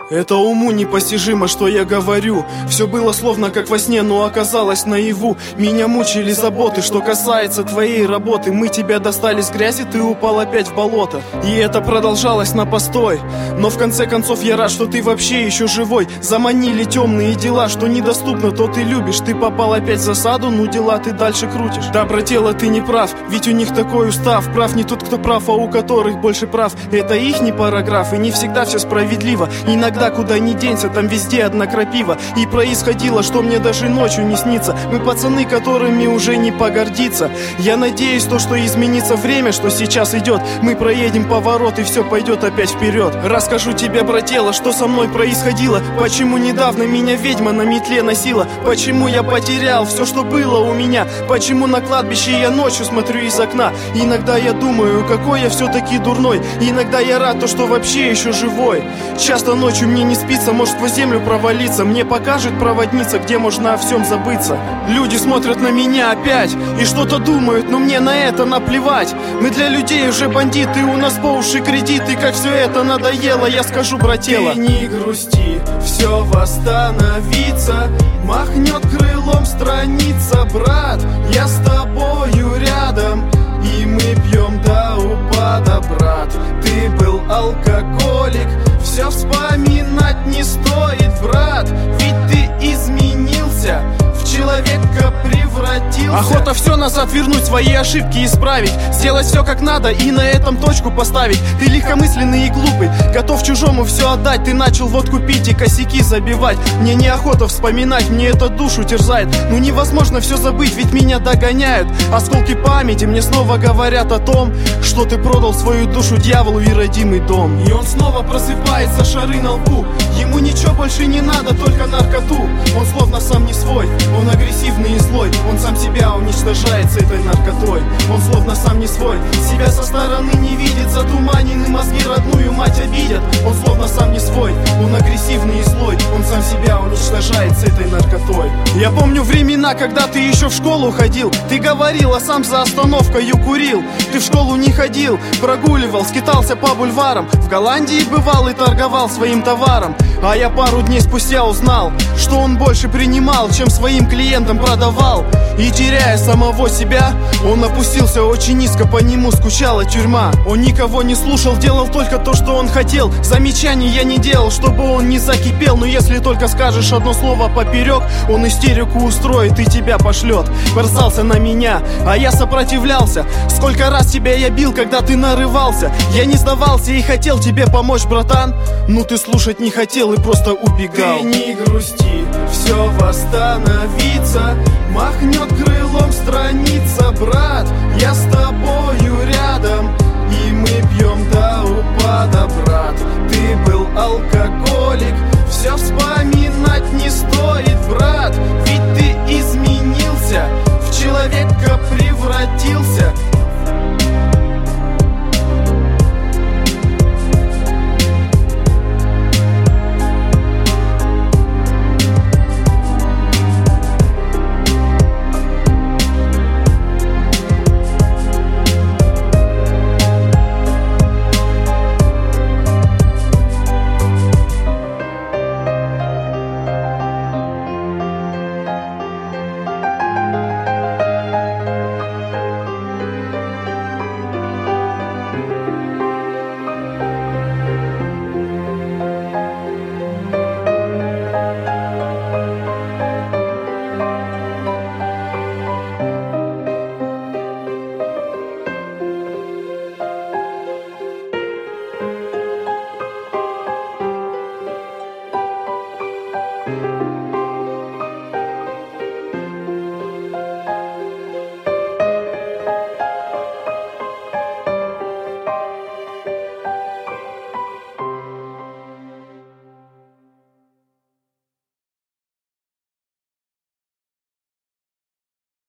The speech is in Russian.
Это уму непостижимо, что я говорю. Все было словно как во сне, но оказалось наяву. Меня мучили заботы, что касается твоей работы. Мы тебя достали с грязи, ты упал опять в болото. И это продолжалось на постой. Но в конце концов я рад, что ты вообще еще живой. Заманили темные дела, что недоступно, то ты любишь. Ты попал опять в засаду, ну дела ты дальше крутишь. Да, братела, ты не прав, ведь у них такой устав. Прав не тот, кто прав, а у которых больше прав. Это ихний параграф, и не всегда все справедливо. Иногда куда ни денься, там везде одна крапива. И происходило, что мне даже ночью не снится. Мы пацаны, которыми уже не погордиться. Я надеюсь, то, что изменится время, что сейчас идет. Мы проедем поворот, и все пойдет опять вперед. Расскажу тебе, братела, что со мной происходило. Почему недавно меня ведьма на метле носила. Почему я потерял все, что было у меня. Почему на кладбище я ночью смотрю из окна. Иногда я думаю, какой я все-таки дурной. Иногда я рад, то, что вообще еще живой. Часто ночью мне не спится, может в землю провалиться. Мне покажет проводница, где можно о всем забыться. Люди смотрят на меня опять и что-то думают, но мне на это наплевать. Мы для людей уже бандиты, у нас по уши кредиты. Как все это надоело, я скажу, братела. Ты не грусти, все восстановится. Махнет крылом страница, брат. Я с тобою рядом, и мы пьем до упада, брат. Ты был алкоголик, все вспоминать не стоит, брат. Ведь ты изменился, в человека превратился. Охота все назад вернуть, свои ошибки исправить. Сделать все как надо и на этом точку поставить. Ты легкомысленный и глупый, готов чужому все отдать. Ты начал водку пить и косяки забивать. Мне неохота вспоминать, мне это душу терзает. Ну невозможно все забыть, ведь меня догоняют. Осколки памяти мне снова говорят о том, что ты продал свою душу дьяволу и родимый дом. И он снова просыпается, шары на лбу. Ему ничего больше не надо, только наркоту. Он словно сам не свой, он агрессивный и злой. Он сам себя уничтожает с этой наркотой. Он словно сам не свой, себя со стороны не видит. Затуманены мозги, родную мать обидят. Он словно сам не свой, он агрессивный и злой. Он сам себя уничтожает с этой наркотой. Я помню времена, когда ты еще в школу ходил. Ты говорил, а сам за остановкою курил. Ты в школу не ходил, прогуливал, скитался по бульварам. В Голландии бывал и торговал своим товаром. А я пару дней спустя узнал, что он больше принимал, чем своим клиентам продавал. И теряя самого себя, он опустился очень низко, по нему скучала тюрьма. Он никого не слушал, делал только то, что он хотел. Замечаний я не делал, чтобы он не закипел. Но если только скажешь одно слово поперек, он истерику устроит и тебя пошлет. Бросался на меня, а я сопротивлялся. Сколько раз тебя я бил, когда ты нарывался. Я не сдавался и хотел тебе помочь, братан. Ну ты слушать не хотел и просто убегал. Ты не грусти, все восстановится. Махнет крылом страница, брат. Я с тобою рядом, и мы пьем до упада, брат. Ты был алкоголик, все вспоминать не стоит, брат.